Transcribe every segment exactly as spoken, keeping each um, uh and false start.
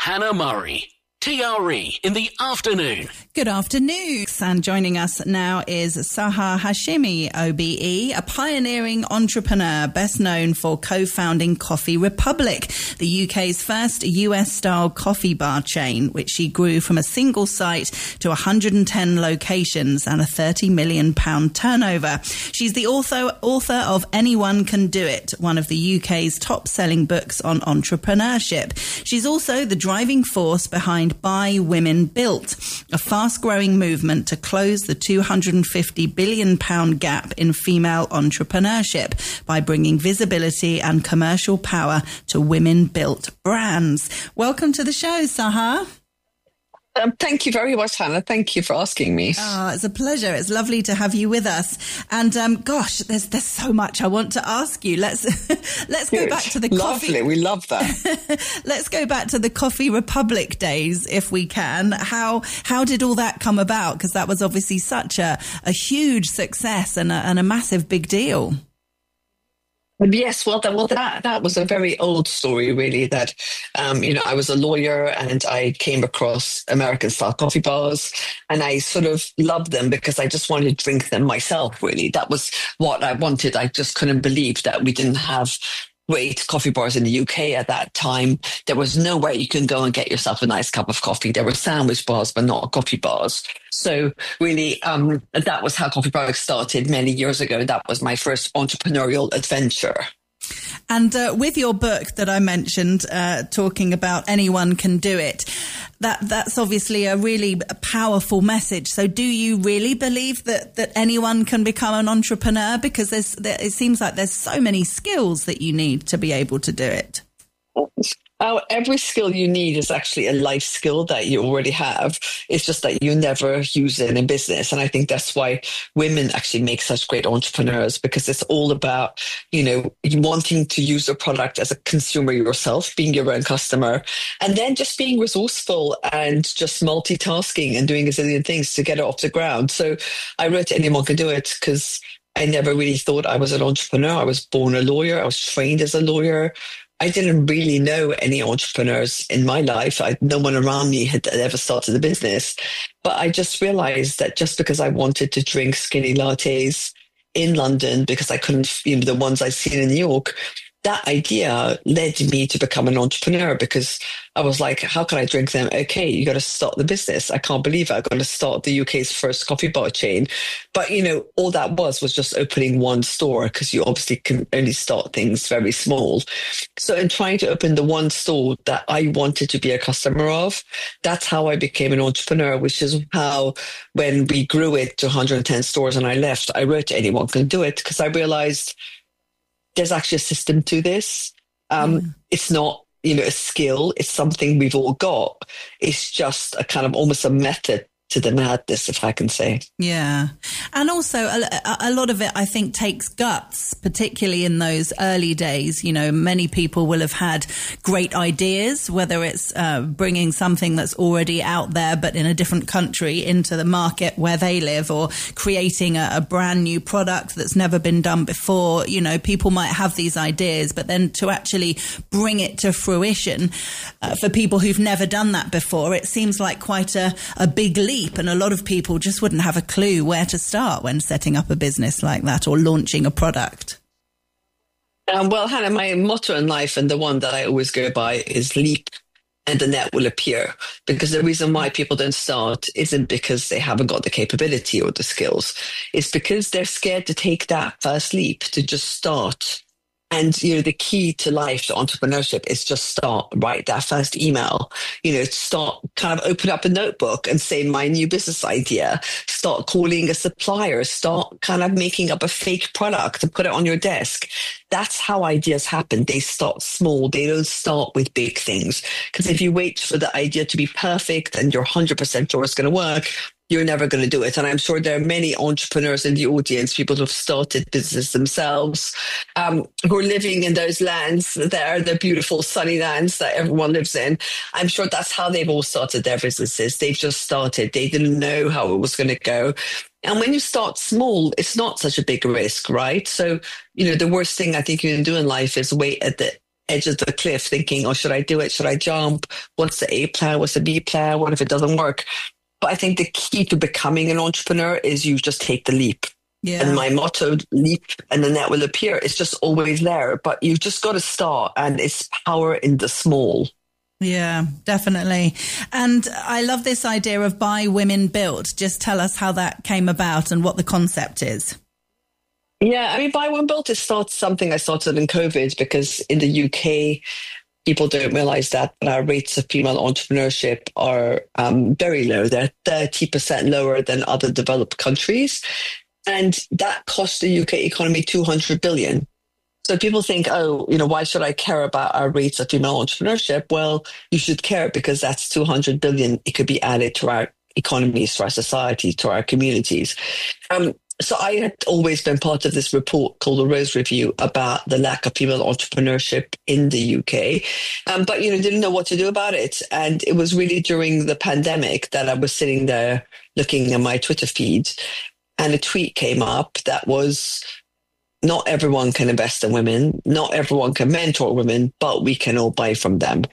Hannah Murray. T R E in the afternoon. Good afternoon. And joining us now is Sahar Hashimi, O B E, a pioneering entrepreneur best known for co-founding Coffee Republic, the U K's first U S-style coffee bar chain, which she grew from a single site to one hundred ten locations and a thirty million pounds turnover. She's the author, author of Anyone Can Do It, one of the U K's top-selling books on entrepreneurship. She's also the driving force behind Buy Women Built, a fast-growing movement to close the two hundred fifty billion pounds gap in female entrepreneurship by bringing visibility and commercial power to women-built brands. Welcome to the show, Sahar. Um, thank you very much, Hannah. Thank you for asking me. Oh, it's a pleasure. It's lovely to have you with us. And um, gosh, there's there's so much I want to ask you. Let's let's Good. go back to the Lovely. coffee. We love that. Let's go back to the Coffee Republic days, if we can. How how did all that come about? Because that was obviously such a, a huge success and a, and a massive big deal. Yes, well, that, well, that that was a very old story, really. That um, you know, I was a lawyer and I came across American-style coffee bars, and I sort of loved them because I just wanted to drink them myself. Really, that was what I wanted. I just couldn't believe that we didn't have great coffee bars in the U K at that time. There was nowhere you can go and get yourself a nice cup of coffee. There were sandwich bars, but not coffee bars. So really, um, that was how Coffee Republic started many years ago. That was my first entrepreneurial adventure. And uh, with your book that I mentioned, uh, talking about Anyone Can Do It, that that's obviously a really powerful message. So do you really believe that, that anyone can become an entrepreneur? Because there's, there, it seems like there's so many skills that you need to be able to do it. Oh, every skill you need is actually a life skill that you already have. It's just that you never use it in business. And I think that's why women actually make such great entrepreneurs, because it's all about, you know, wanting to use a product as a consumer yourself, being your own customer, and then just being resourceful and just multitasking and doing a zillion things to get it off the ground. So I wrote Anyone Can Do It because I never really thought I was an entrepreneur. I was born a lawyer. I was trained as a lawyer. I didn't really know any entrepreneurs in my life. I, no one around me had ever started a business. But I just realized that just because I wanted to drink skinny lattes in London, because I couldn't, you know, the ones I'd seen in New York, that idea led me to become an entrepreneur, because I was like, how can I drink them? Okay, you got to start the business. I can't believe it. I'm going to start the U K's first coffee bar chain. But, you know, all that was was just opening one store, because you obviously can only start things very small. So in trying to open the one store that I wanted to be a customer of, that's how I became an entrepreneur, which is how, when we grew it to one hundred ten stores and I left, I wrote Anyone Can Do It, because I realized there's actually a system to this. Um, mm. It's not, you know, a skill. It's something we've all got. It's just a kind of almost a method to the madness, if I can say. Yeah. And also a, a lot of it, I think, takes guts, particularly in those early days. You know, many people will have had great ideas, whether it's uh, bringing something that's already out there, but in a different country into the market where they live, or creating a, a brand new product that's never been done before. You know, people might have these ideas, but then to actually bring it to fruition uh, for people who've never done that before, it seems like quite a, a big leap. And a lot of people just wouldn't have a clue where to start when setting up a business like that or launching a product. Um, well, Hannah, my motto in life, and the one that I always go by, is leap and the net will appear. Because the reason why people don't start isn't because they haven't got the capability or the skills. It's because they're scared to take that first leap, to just start. And, you know, the key to life, to entrepreneurship, is just start, write that first email, you know, start, kind of open up a notebook and say my new business idea, start calling a supplier, start kind of making up a fake product and put it on your desk. That's how ideas happen. They start small. They don't start with big things. Because if you wait for the idea to be perfect and you're one hundred percent sure it's going to work, you're never going to do it. And I'm sure there are many entrepreneurs in the audience, people who have started business themselves, um, who are living in those lands there, the beautiful sunny lands that everyone lives in. I'm sure that's how they've all started their businesses. They've just started. They didn't know how it was going to go. And when you start small, it's not such a big risk, right? So, you know, the worst thing I think you can do in life is wait at the edge of the cliff thinking, oh, should I do it? Should I jump? What's the A plan? What's the B plan? What if it doesn't work? But I think the key to becoming an entrepreneur is you just take the leap. Yeah. And my motto, leap and the net will appear, is just always there. But you've just got to start, and it's power in the small. Yeah, definitely. And I love this idea of By Women Built. Just tell us how that came about and what the concept is. Yeah, I mean, By Women Built is not something I started in COVID, because in the U K, people don't realize that our rates of female entrepreneurship are um, very low. They're thirty percent lower than other developed countries. And that costs the U K economy two hundred billion. So people think, oh, you know, why should I care about our rates of female entrepreneurship? Well, you should care because that's two hundred billion. It could be added to our economies, to our society, to our communities. Um, so I had always been part of this report called the Rose Review about the lack of female entrepreneurship in the U K. Um, but, you know, didn't know what to do about it. And it was really during the pandemic that I was sitting there looking at my Twitter feed, and a tweet came up that was, not everyone can invest in women, not everyone can mentor women, but we can all buy from them.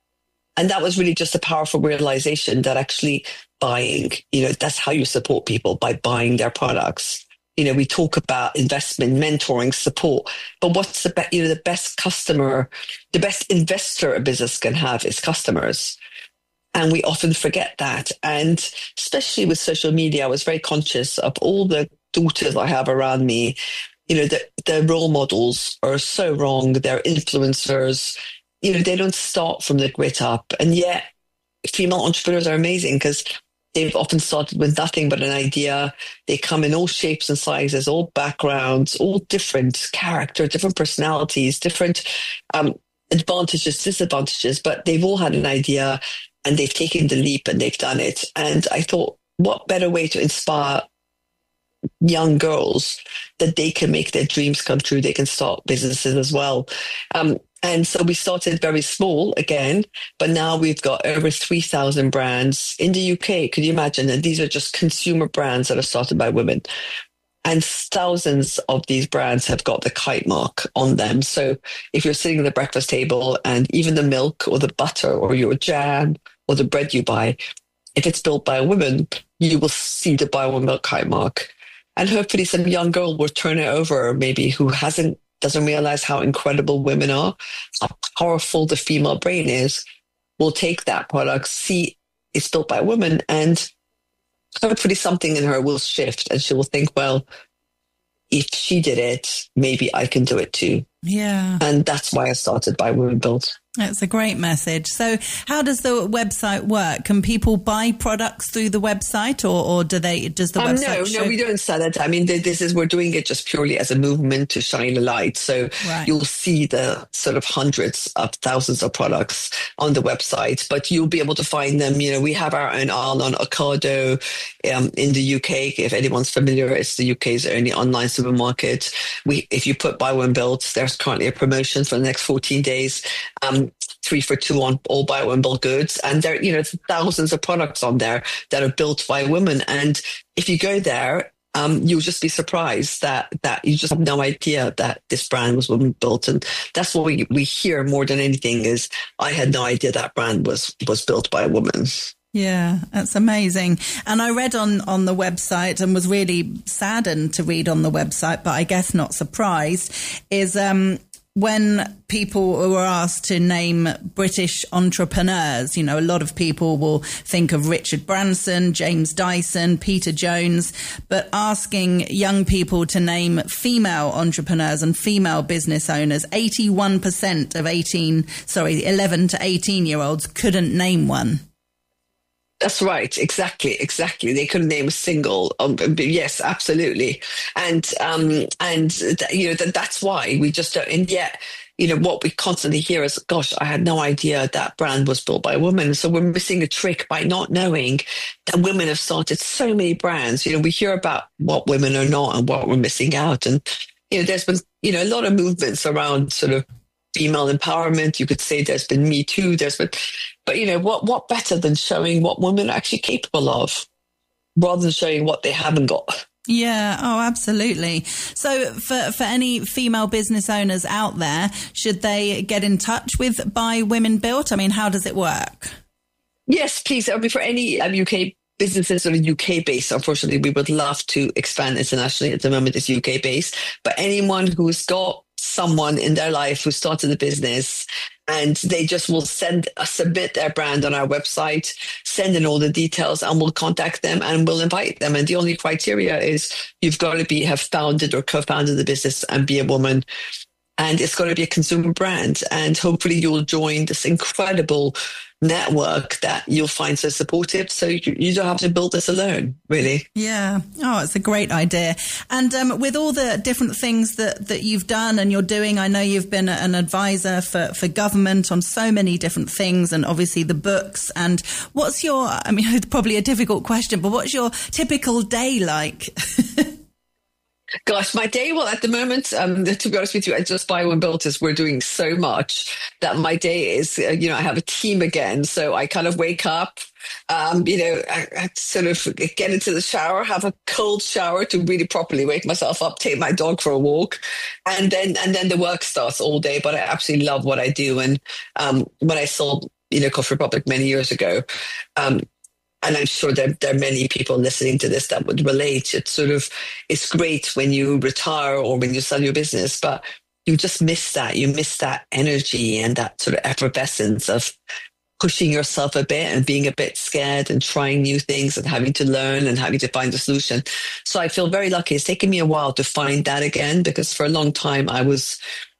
And that was really just a powerful realization that actually buying, you know, that's how you support people, by buying their products. You know, we talk about investment, mentoring, support, but what's the best, you know, the best customer, the best investor a business can have is customers. And we often forget that. And especially with social media, I was very conscious of all the daughters I have around me. You know, the, the role models are so wrong. They're influencers. You know, they don't start from the grit up. And yet female entrepreneurs are amazing because they've often started with nothing but an idea. They come in all shapes and sizes, all backgrounds, all different character, different personalities, different um, advantages, disadvantages, but they've all had an idea and they've taken the leap and they've done it. And I thought, what better way to inspire young girls that they can make their dreams come true. They can start businesses as well. Um, and so we started very small again, but now we've got over three thousand brands in the U K. Could you imagine? And these are just consumer brands that are started by women. And thousands of these brands have got the kite mark on them. So if you're sitting at the breakfast table and even the milk or the butter or your jam or the bread you buy, if it's built by a woman, you will see the By Women Built kite mark. And hopefully some young girl will turn it over, maybe who hasn't, doesn't realize how incredible women are, how powerful the female brain is, will take that product, see it's built by a woman, and hopefully something in her will shift and she will think, well, if she did it, maybe I can do it too. Yeah. And that's why I started By Women Built. That's a great message. So how does the website work? Can people buy products through the website, or, or do they, does the um, website No, show- no, we don't sell it. I mean, this is, we're doing it just purely as a movement to shine a light. So right. You'll see the sort of hundreds of thousands of products on the website, but you'll be able to find them. You know, we have our own aisle on Ocado um, in the U K. If anyone's familiar, it's the U K's only online supermarket. We, if you put By Women Built, there's currently a promotion for the next fourteen days. Um, three for two on all By Women Built goods. And there, you know, thousands of products on there that are built by women. And if you go there, um, you'll just be surprised that, that you just have no idea that this brand was women built. And that's what we, we hear more than anything is, I had no idea that brand was, was built by a woman. Yeah, that's amazing. And I read on, on the website and was really saddened to read on the website, but I guess not surprised, is, um, when people were asked to name British entrepreneurs, you know, a lot of people will think of Richard Branson, James Dyson, Peter Jones, but asking young people to name female entrepreneurs and female business owners, eighty-one percent of eighteen, sorry, eleven to eighteen year olds couldn't name one. That's right. Exactly. Exactly. They couldn't name a single. Um, but yes, absolutely. And, um, and, you know, that, that's why we just don't, and yet, you know, what we constantly hear is, gosh, I had no idea that brand was built by a woman. So we're missing a trick by not knowing that women have started so many brands. You know, we hear about what women are not and what we're missing out. And, you know, there's been, you know, a lot of movements around sort of female empowerment. You could say there's been Me Too. There's been, but you know, what, what better than showing what women are actually capable of rather than showing what they haven't got? Yeah. Oh, absolutely. So for, for any female business owners out there, should they get in touch with By Women Built? I mean, how does it work? Yes, please. I mean, for any um, U K businesses that are U K based, unfortunately, we would love to expand internationally. At the moment, it's U K based. But anyone who's got someone in their life who started a business and they just will send uh, submit their brand on our website, send in all the details, and we'll contact them and we'll invite them. And the only criteria is you've got to be have founded or co-founded the business and be a woman. And it's got to be a consumer brand. And hopefully you'll join this incredible network that you'll find so supportive. So you, you don't have to build this alone, really. Yeah. Oh, it's a great idea. And um, with all the different things that, that you've done and you're doing, I know you've been an advisor for, for government on so many different things, and obviously the books. And what's your, I mean, it's probably a difficult question, but what's your typical day like? Gosh, my day, well, at the moment, um, to be honest with you, I just By Women Built is we're doing so much that my day is, uh, you know, I have a team again. So I kind of wake up, um, you know, I, I sort of get into the shower, have a cold shower to really properly wake myself up, take my dog for a walk. And then, and then the work starts all day. But I absolutely love what I do. And um, when I sold, you know, Coffee Republic many years ago, um, and I'm sure there, there are many people listening to this that would relate. It's sort of, it's great when you retire or when you sell your business, but you just miss that. You miss that energy and that sort of effervescence of pushing yourself a bit and being a bit scared and trying new things and having to learn and having to find a solution. So I feel very lucky. It's taken me a while to find that again, because for a long time I was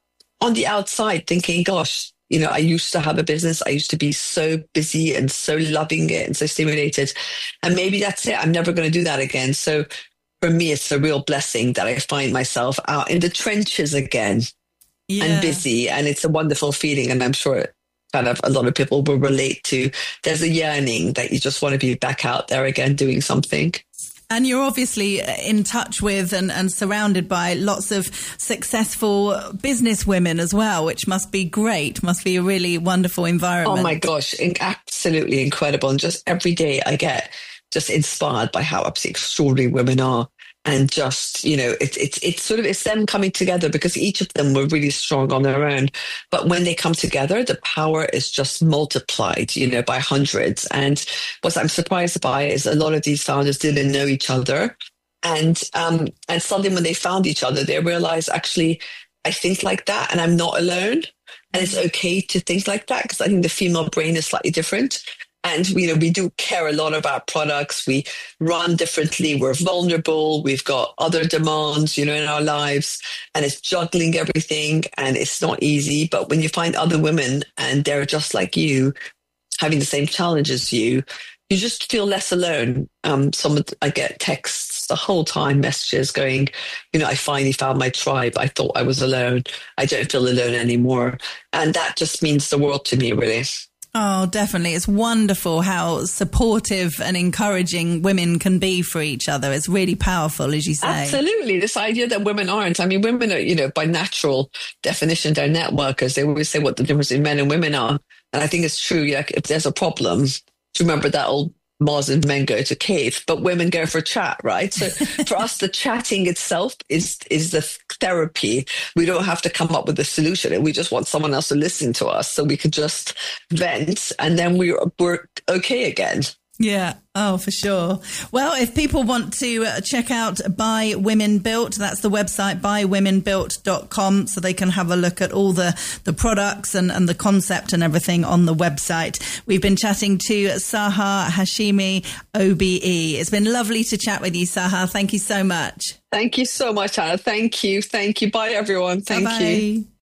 on the outside thinking, gosh, you know, I used to have a business. I used to be so busy and so loving it and so stimulated. And maybe that's it. I'm never going to do that again. So for me, it's a real blessing that I find myself out in the trenches again yeah. and busy. And it's a wonderful feeling. And I'm sure kind of a lot of people will relate to. There's a yearning that you just want to be back out there again doing something. And you're obviously in touch with and, and surrounded by lots of successful business women as well, which must be great, must be a really wonderful environment. Oh my gosh, absolutely incredible. And just every day I get just inspired by how absolutely extraordinary women are. And just, you know, it's it's it's sort of, it's them coming together, because each of them were really strong on their own. But when they come together, the power is just multiplied, you know, by hundreds. And what I'm surprised by is a lot of these founders didn't know each other. And, um, and suddenly when they found each other, they realized, actually, I think like that and I'm not alone. And it's okay to think like that, because I think the female brain is slightly different. And, you know, we do care a lot about products. We run differently. We're vulnerable. We've got other demands, you know, in our lives, and it's juggling everything, and it's not easy. But when you find other women and they're just like you, having the same challenge as you, you just feel less alone. Um, some of the, I get texts the whole time, messages going, you know, I finally found my tribe. I thought I was alone. I don't feel alone anymore. And that just means the world to me, really. Oh, definitely. It's wonderful how supportive and encouraging women can be for each other. It's really powerful, as you say. Absolutely. This idea that women aren't. I mean, women are, you know, by natural definition, they're networkers. They always say what the difference in men and women are. And I think it's true. Yeah, if there's a problem, remember that old Mars and men go to cave, but women go for chat, right? So for us, the chatting itself is is the therapy. We don't have to come up with a solution. We just want someone else to listen to us, so we could just vent, and then we we're okay again. Yeah. Oh, for sure. Well, if people want to uh, check out By Women Built, that's the website, by women built dot com, so they can have a look at all the, the products and, and the concept and everything on the website. We've been chatting to Saha Hashimi, O B E. It's been lovely to chat with you, Saha. Thank you so much. Thank you so much, Hannah. Thank you. Thank you. Bye, everyone. Thank Bye-bye. you.